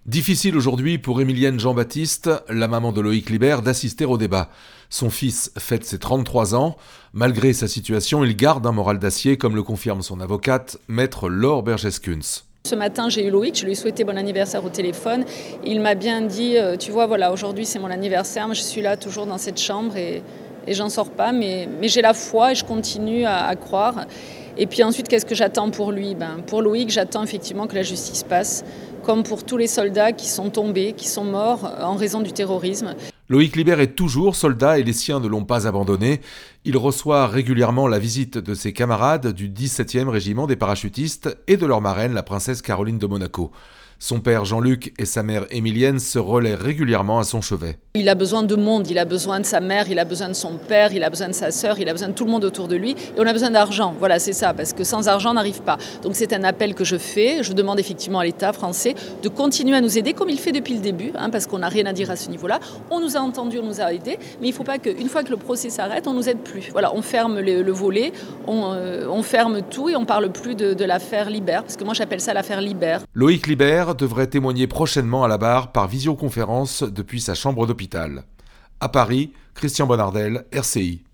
Difficile aujourd'hui pour Émilienne Jean-Baptiste, la maman de Loïc Liber, d'assister au débat. Son fils fête ses 33 ans. Malgré sa situation, il garde un moral d'acier, comme le confirme son avocate, maître Laure Bergeskuns. Ce matin, j'ai eu Loïc, je lui ai souhaité bon anniversaire au téléphone. Il m'a bien dit, tu vois, voilà, aujourd'hui c'est mon anniversaire, mais je suis là toujours dans cette chambre et j'en sors pas, mais j'ai la foi et je continue à croire. Et puis ensuite, qu'est-ce que j'attends pour lui ? Pour Loïc, j'attends effectivement que la justice passe, comme pour tous les soldats qui sont tombés, qui sont morts en raison du terrorisme. Loïc Liber est toujours soldat et les siens ne l'ont pas abandonné. Il reçoit régulièrement la visite de ses camarades du 17e régiment des parachutistes et de leur marraine, la princesse Caroline de Monaco. Son père Jean-Luc et sa mère Émilienne se relaient régulièrement à son chevet. Il a besoin de monde, il a besoin de sa mère, il a besoin de son père, il a besoin de sa sœur, il a besoin de tout le monde autour de lui. Et on a besoin d'argent, voilà, c'est ça, parce que sans argent, on n'arrive pas. Donc c'est un appel que je fais. Je demande effectivement à l'État français de continuer à nous aider, comme il fait depuis le début, parce qu'on n'a rien à dire à ce niveau-là. On nous a entendus, on nous a aidés, mais il ne faut pas qu'une fois que le procès s'arrête, on ne nous aide plus. Voilà, on ferme le volet, on ferme tout et on ne parle plus de l'affaire Liber, parce que moi j'appelle ça l'affaire Liber. Loïc Liber devrait témoigner prochainement à la barre par visioconférence depuis sa chambre d'hôpital. À Paris, Christian Bonardel, RCI.